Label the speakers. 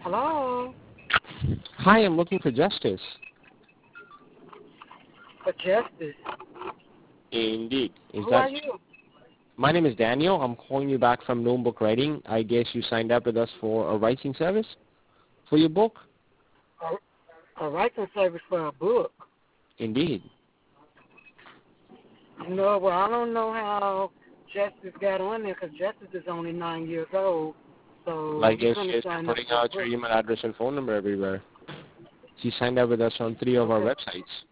Speaker 1: Hello?
Speaker 2: Hi, I'm looking for Justice.
Speaker 1: For justice.
Speaker 2: Indeed. Is
Speaker 1: Who
Speaker 2: that...
Speaker 1: are you?
Speaker 2: My name is Daniel. I'm calling you back from Gnome Book Writing. I guess you signed up with us for a writing service for your book?
Speaker 1: A writing service for a book.
Speaker 2: Indeed.
Speaker 1: No, well, I don't know how Justice got on there because Justice is only 9 years old. So
Speaker 2: I
Speaker 1: he
Speaker 2: guess
Speaker 1: couldn't
Speaker 2: you're
Speaker 1: sign up
Speaker 2: putting
Speaker 1: for a
Speaker 2: out your
Speaker 1: book.
Speaker 2: email address and phone number everywhere. You signed up with us on 3 of our
Speaker 1: Okay.
Speaker 2: websites.